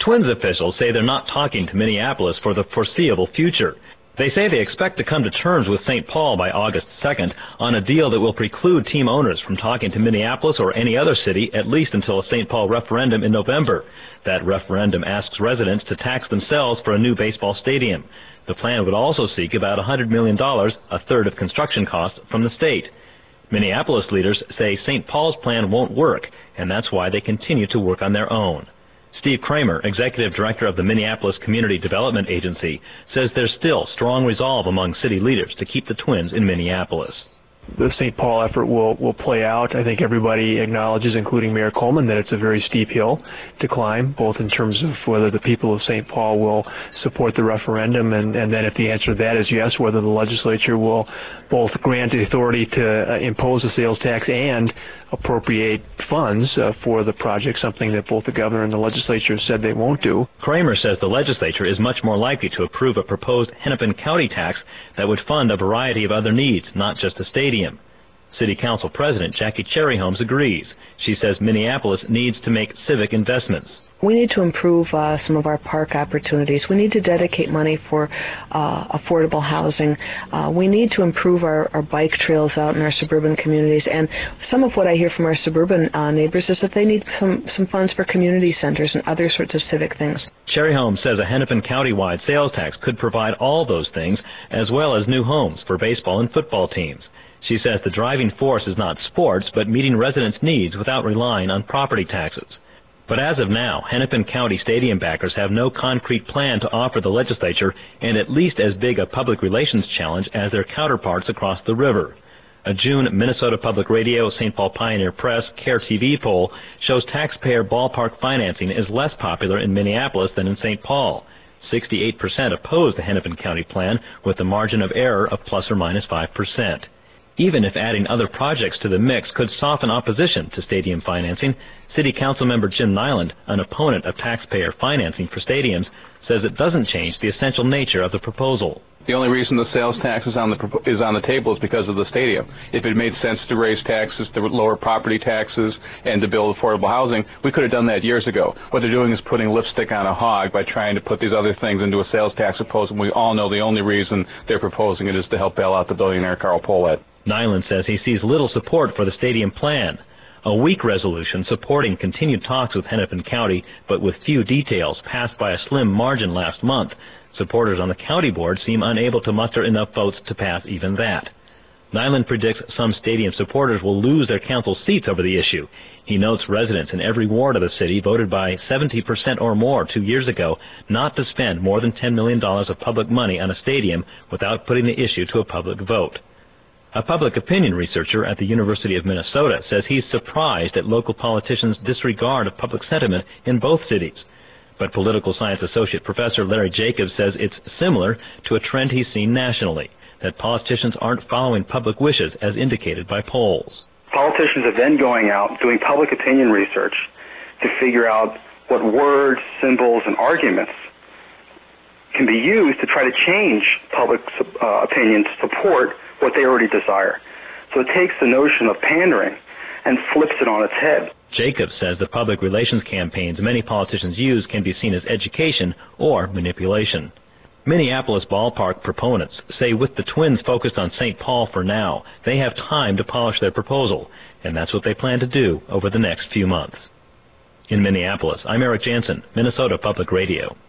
Twins officials say they're not talking to Minneapolis for the foreseeable future. They say they expect to come to terms with St. Paul by August 2nd on a deal that will preclude team owners from talking to Minneapolis or any other city at least until a St. Paul referendum in November. That referendum asks residents to tax themselves for a new baseball stadium. The plan would also seek about $100 million, a third of construction costs, from the state. Minneapolis leaders say St. Paul's plan won't work, and that's why they continue to work on their own. Steve Kramer, executive director of the Minneapolis Community Development Agency, says there's still strong resolve among city leaders to keep the Twins in Minneapolis. The St. Paul effort will play out. I think everybody acknowledges, including Mayor Coleman, that it's a very steep hill to climb, both in terms of whether the people of St. Paul will support the referendum, and then if the answer to that is yes, whether the legislature will both grant the authority to impose a sales tax and appropriate funds for the project, something that both the governor and the legislature said they won't do. Kramer says the legislature is much more likely to approve a proposed Hennepin County tax that would fund a variety of other needs, not just a stadium. City Council President Jackie Cherryholmes agrees. She says Minneapolis needs to make civic investments. We need to improve some of our park opportunities. We need to dedicate money for affordable housing. We need to improve our bike trails out in our suburban communities. And some of what I hear from our suburban neighbors is that they need some funds for community centers and other sorts of civic things. Cherryholmes says a Hennepin County-wide sales tax could provide all those things, as well as new homes for baseball and football teams. She says the driving force is not sports, but meeting residents' needs without relying on property taxes. But as of now, Hennepin County stadium backers have no concrete plan to offer the legislature and at least as big a public relations challenge as their counterparts across the river. A June Minnesota Public Radio, St. Paul Pioneer Press, CARE TV poll shows taxpayer ballpark financing is less popular in Minneapolis than in St. Paul. 68% oppose the Hennepin County plan with a margin of error of plus or minus 5%. Even if adding other projects to the mix could soften opposition to stadium financing, City Council member Jim Nyland, an opponent of taxpayer financing for stadiums, says it doesn't change the essential nature of the proposal. The only reason the sales tax is on the table is because of the stadium. If it made sense to raise taxes, to lower property taxes, and to build affordable housing, we could have done that years ago. What they're doing is putting lipstick on a hog by trying to put these other things into a sales tax proposal. And we all know the only reason they're proposing it is to help bail out the billionaire Carl Pohlad. Nyland says he sees little support for the stadium plan. A weak resolution supporting continued talks with Hennepin County, but with few details, passed by a slim margin last month. Supporters on the county board seem unable to muster enough votes to pass even that. Nyland predicts some stadium supporters will lose their council seats over the issue. He notes residents in every ward of the city voted by 70% or more 2 years ago not to spend more than $10 million of public money on a stadium without putting the issue to a public vote. A public opinion researcher at the University of Minnesota says he's surprised at local politicians' disregard of public sentiment in both cities. But political science associate professor Larry Jacobs says it's similar to a trend he's seen nationally, that politicians aren't following public wishes as indicated by polls. Politicians are then going out doing public opinion research to figure out what words, symbols, and arguments can be used to try to change public opinion to support what they already desire. So it takes the notion of pandering and flips it on its head. Jacobs says the public relations campaigns many politicians use can be seen as education or manipulation. Minneapolis ballpark proponents say with the Twins focused on St. Paul for now, they have time to polish their proposal, and that's what they plan to do over the next few months. In Minneapolis, I'm Eric Jansen, Minnesota Public Radio.